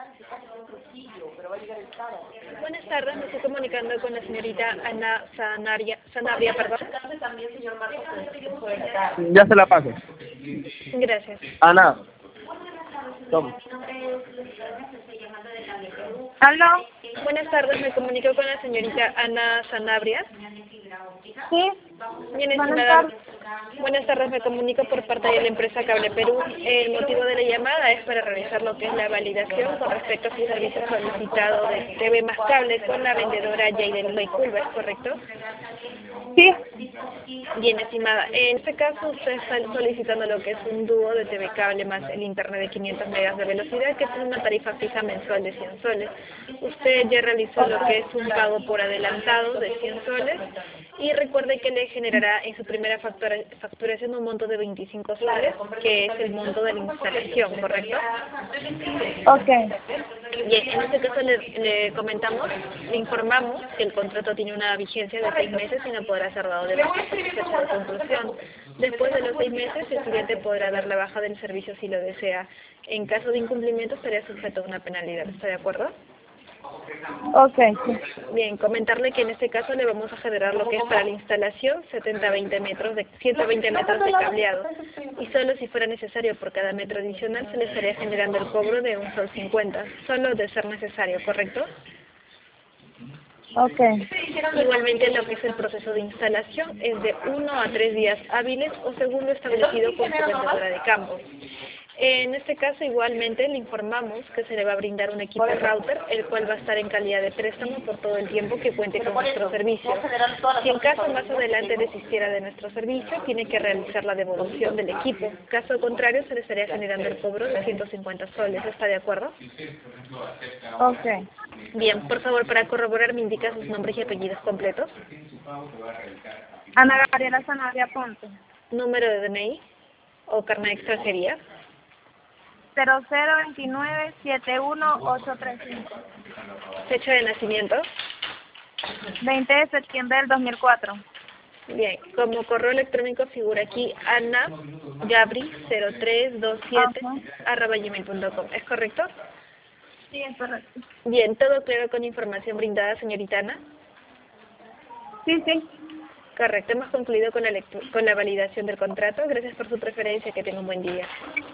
Buenas tardes, me estoy comunicando con la señorita Ana Sanabria, perdón. Ya se la paso. Gracias. Ana. Toma. ¿Aló? Buenas tardes, me comunico con la señorita Ana Sanabria. Sí. Bien, Buenas estimada. tardes. Buenas tardes, me comunico por parte de la empresa Cable Perú. El motivo de la llamada es para realizar lo que es la validación con respecto a su servicio solicitado de TV más cable con la vendedora Yaiden Loiculva, ¿es correcto? Sí. Bien, estimada. En este caso, usted está solicitando lo que es un dúo de TV cable más el internet de 500 megas de velocidad, que tiene una tarifa fija mensual de 100 soles. Usted ya realizó lo que es un pago por adelantado de 100 soles y recuerde que le generará en su primera facturación un monto de 25 soles, que es el monto de la instalación, ¿correcto? Ok. Bien, en este caso le comentamos, le informamos que el contrato tiene una vigencia de 6 meses y no podrá ser dado de baja hasta su fecha de conclusión. Después de los 6 meses, el cliente podrá dar la baja del servicio si lo desea. En caso de incumplimiento, estaría sujeto a una penalidad. ¿Está de acuerdo? Ok, sí. Bien, comentarle que en este caso le vamos a generar lo que es para la instalación 120 metros de cableado y solo si fuera necesario por cada metro adicional se le estaría generando el cobro de $1,50, solo de ser necesario, ¿correcto? Ok. Igualmente lo que es el proceso de instalación es de 1 a 3 días hábiles o según lo establecido con su vendedora de campo. En este caso igualmente le informamos que se le va a brindar un equipo router, el cual va a estar en calidad de préstamo por todo el tiempo que cuente con nuestro servicio. Si en caso más adelante desistiera de nuestro servicio, tiene que realizar la devolución del equipo. Caso contrario, se le estaría generando el cobro de 150 soles. ¿Está de acuerdo? Ok. Bien, por favor, para corroborar me indica sus nombres y apellidos completos, Ana Gabriela Sanabria Ponte. número de DNI o carnet de extranjería, 0029-71835. fecha de nacimiento. 20 de septiembre del 2004. Bien, como correo electrónico figura aquí anagabri0327@gmail.com. ¿Es correcto? Sí, es correcto. Bien, todo claro con información brindada, señorita Ana. Sí, sí. Correcto, hemos concluido con la validación del contrato. Gracias por su preferencia, que tenga un buen día.